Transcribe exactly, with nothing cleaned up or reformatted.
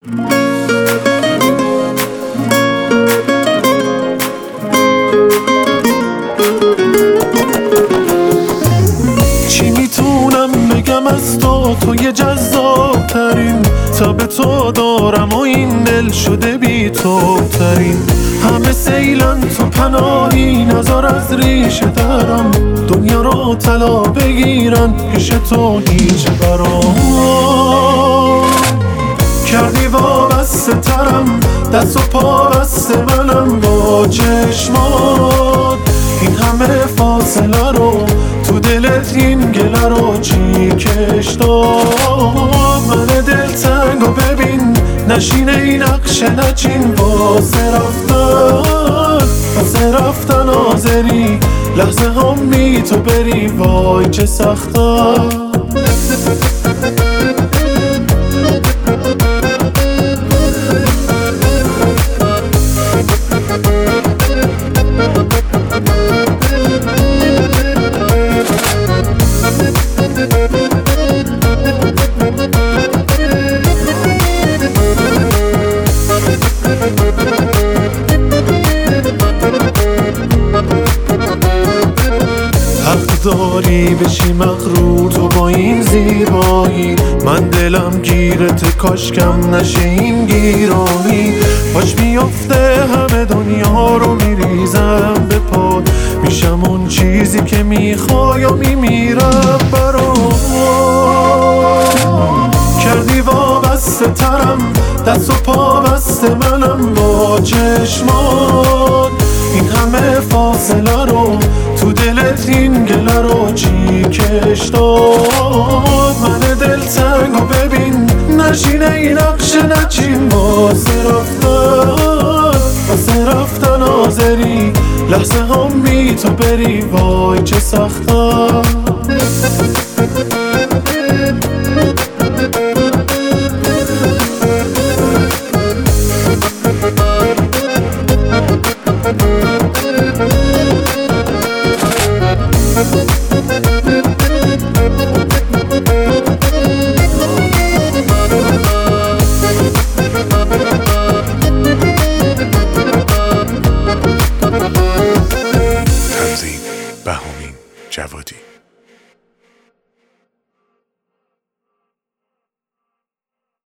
چی میتونم بگم از تو، توی جذاب ترین تب تو دارم و این دل شده بی تو ترین. همه سیلن تو پناهی، نظر از ریشه درم دنیا رو طلا بگیرن، پیش تو هیچ برام کردی وابسته ترم، دست و پا بسته منم با چشمات. این همه فاصله رو تو دلت این گله رو چی کش داد؟ من دلتنگ و ببین نشینه این نقش نچین، واسه رفتن واسه رفتن آزری، لحظه هم بی تو بری وای چه سختم. حق داری بشی مغرور تو با این زیبایی، من دلم گیرت کاشکم نشه این گیرایی. باش میافته همه دنیا رو میریزم به پاد، میشم اون چیزی که میخوای و میمیرم برات. کردی وابسته ترم، دست و پا بسته منم با چشمات. این همه فاصله رو تو دلت این گله رو چی کش داد؟ من دلتنگ و ببین نشینه این نقش نچین، واسه رفتن واسه رفتن آزری، لحظه هم بی تو بری وای چه سختم.